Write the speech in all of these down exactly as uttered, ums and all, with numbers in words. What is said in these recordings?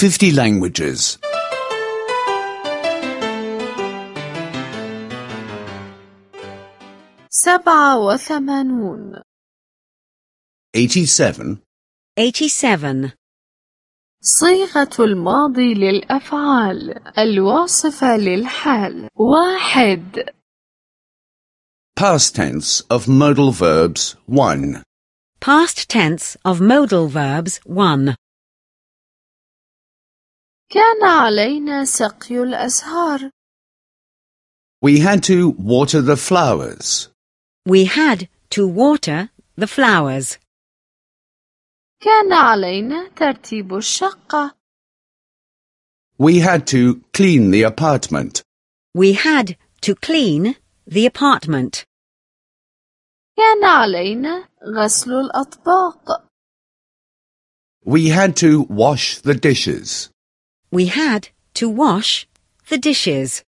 fifty languages. سبعة وثمانون. eighty-seven. eighty-seven. صيغة الماضي للأفعال الواصفة للحال. واحد. Past tense of modal verbs one. Past tense of modal verbs one. كان علينا سقي الأزهار. We had to water the flowers. We had to water the flowers. كان علينا ترتيب الشقة. We had to clean the apartment. We had to clean the apartment. كان علينا غسل الأطباق. We had to wash the dishes. We had to wash the dishes.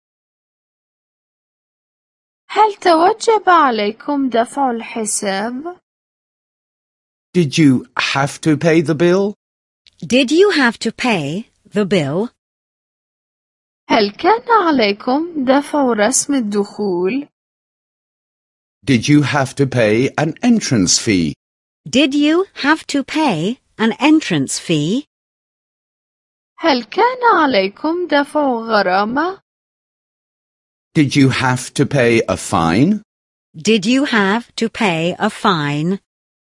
هل توجب عليكم دفع الحساب؟ Did you have to pay the bill? Did you have to pay the bill? هل كان عليكم دفع رسم الدخول؟ Did you have to pay an entrance fee? Did you have to pay an entrance fee? هل كان عليكم دفع غرامة؟ Did you have to pay a fine? Did you have to pay a fine?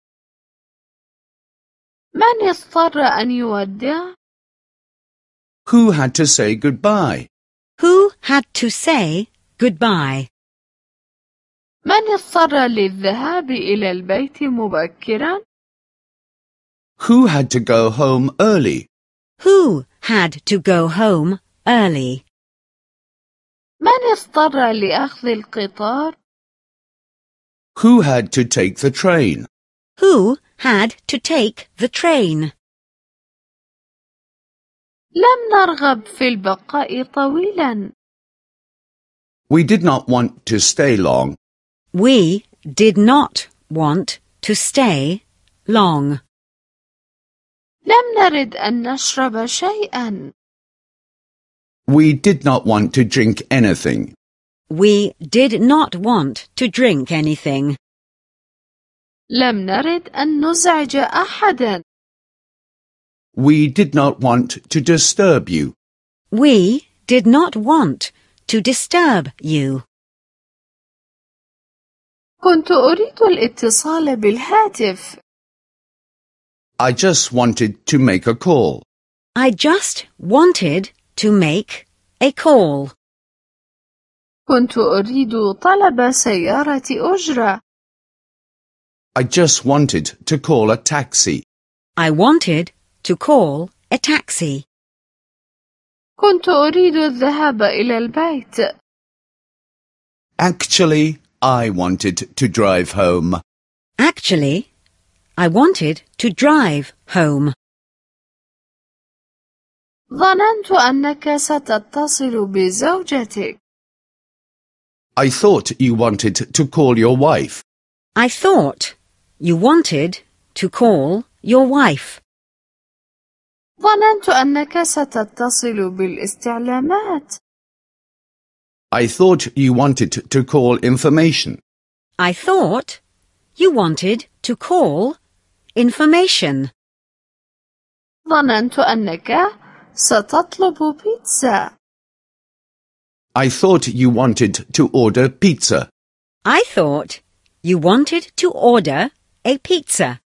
من اضطر أن يودع؟ Who had to say goodbye? Who had to say goodbye? من اضطر للذهاب إلى البيت مبكرا؟ Who had to go home early? Who had to go home early? من اضطر لأخذ القطار؟ Who had to take the train? Who had to take the train? لم نرغب في البقاء طويلا. We did not want to stay long. We did not want to stay long. لم نرد أن نشرب شيئا. We did not want to drink anything. We did not want to drink anything. لم نرد أن نزعج أحدا. We did not want to disturb you. We did not want to disturb you. كنت أريد الاتصال بالهاتف. I just wanted to make a call. I just wanted to make a call. كنت أريد طلب سيارة أجرة. I just wanted to call a taxi. I wanted to call a taxi. كنت أريد الذهاب إلى البيت. Actually, I wanted to drive home. Actually, I wanted to drive home. ظننت أنك ستتصل بزوجتك. I thought you wanted to call your wife. I thought you wanted to call your wife. ظننت أنك ستتصل بالاستعلامات. I thought you wanted to call information. I thought you wanted to call information. ظننت أنك ستطلب بيتزا. I thought you wanted to order pizza. I thought you wanted to order a pizza.